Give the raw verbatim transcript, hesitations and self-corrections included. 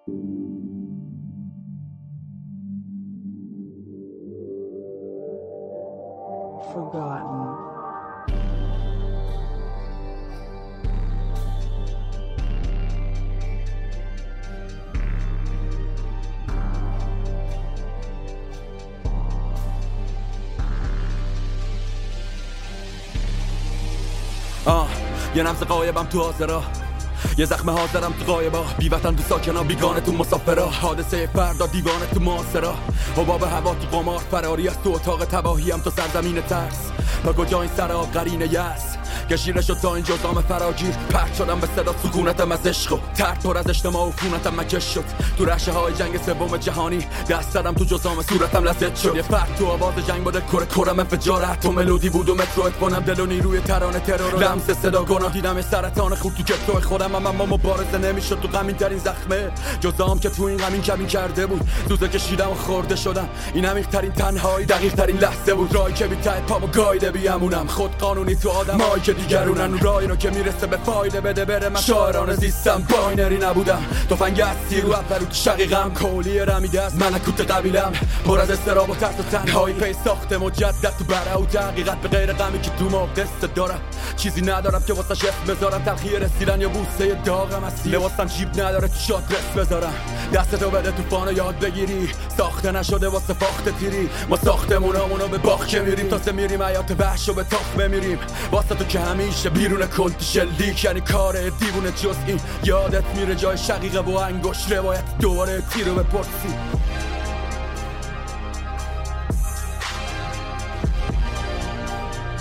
Forgotten. آه یه نفس قایبم تو حاضرا، یه زخم حاضرم تو قایبا، بی وطن تو ساکنا، بیگانه تو مسافرا، حادثه فردا دیوانه تو معاصرا، حباب هوا تو قمار، فراری از تو اتاق تباهیم تو سرزمین ترس، تا کجا این سراب قرینه یس کشیره شد تا این جزام فراگیر، پرد شدم به صدا سکونتم از عشق و ترد پر از اجتماع و خونتم مکش شد، تو رشه های جنگ سوم جهانی دست زدم تو جزام صورتم لزد شد، یه فرد تو آواز جنگ بوده کره کرم انفجاره تو ملودی بود و مترو کنم دل و نیروی ترانه ترور لمس صدا کنم، دیدم سرطان خود تو کتو خودم، اما مبارزه نمیشد تو غمین ترین زخمه جزام که تو این غمین کمین کرده بود، دوزه کشیدم و خورده شدم، این عمیق ترین تنهایی دقیق ترین لحظه بود، راهی که بی ته پامو گایده بیامونم، خود قانونی تو آدم مایی که دیگرونن، راهی رو که میرسه به فایده بده بره، من شاعرانه زیستم باینری نبودم، تفنگ از تیر و اولو تو شقیقم، کولی رمیده از ملکوت قبیلم، پر از استراب و ترس و تنهایی، پی ساخت مجدد تو بره و دقیقت به غیر غمی که تو ما قصه دارم، چیزی ندارم که واسه اسم بذارم، تلخی رسیدن یا بوسه داغم هستی، لباسم جیب نداره تو شادرس بذارم، دستتو بده طوفانو یاد بگیری، ساخته نشده واسه فاخت تیری، ما ساختمونامونو به باغ میریم، تازه میریم حیات وحشو به تاخ بمیریم، واسه تو که همیشه بیرون کلت شلیک، یعنی کار دیوونه جز این، یادت میره جای شقیقه و انگوش روایت دوباره تیرو بپرسی.